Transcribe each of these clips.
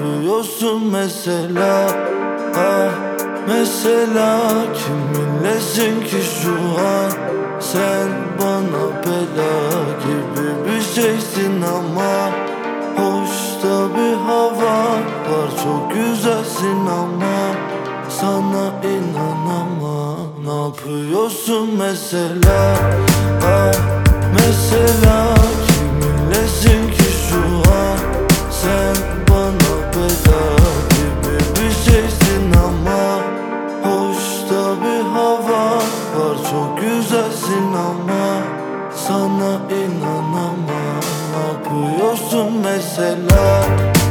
yapıyorsun mesela? Ah, mesela kiminlesin ki şu an? Sen bana bela gibi bir şeysin ama hoşta bir hava var, çok güzelsin ama sana inanamam. Ne yapıyorsun mesela? Ah, mesela kiminlesin ki şu an? Sen bana bela gibi bir şeysin ama hoşta bir hava var, çok güzelsin ama sana inanamam. Ne yapıyorsun mesela?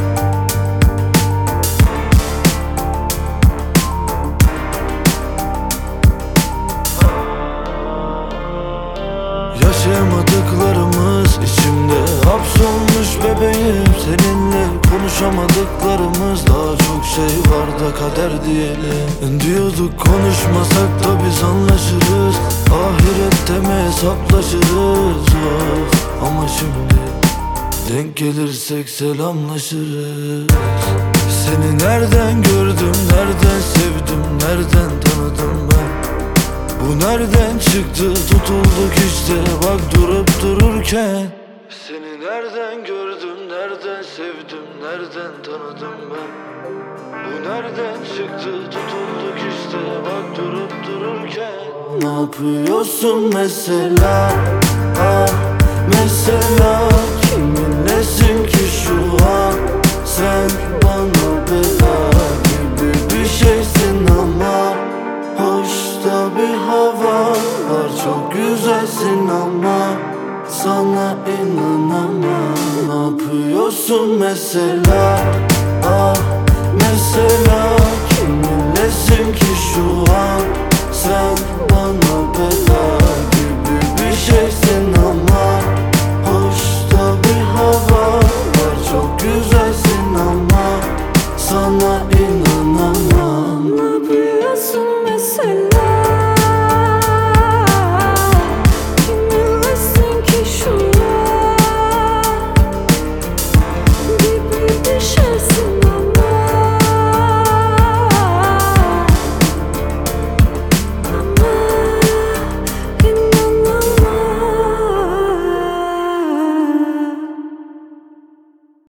Yaşayamadıklarımız içimde hapsolmuş bebeğim. Seninle konuşamadıklarımız, daha çok şey var da kader diyelim. Diyorduk konuşmasak da biz anlaşırız, ahirette mi hesaplaşırız? Of, ama şimdi denk gelirsek selamlaşırız. Seni nereden gördüm, nereden sevdim, nereden tanıdım ben? Bu nereden çıktı, tutulduk işte bak durup dururken. Seni nereden gördüm, nereden sevdim, nereden tanıdım ben? Bu nereden çıktı, tutulduk işte bak durup dururken. Ne yapıyorsun mesela? Ah, mesela kiminlesin ki şu an? Sen bana bela gibi bir şeysin ama hoşta bir hava var, çok güzelsin ama sana inanamam. Ne yapıyorsun mesela? Ah, mesela kiminlesin ki şu an?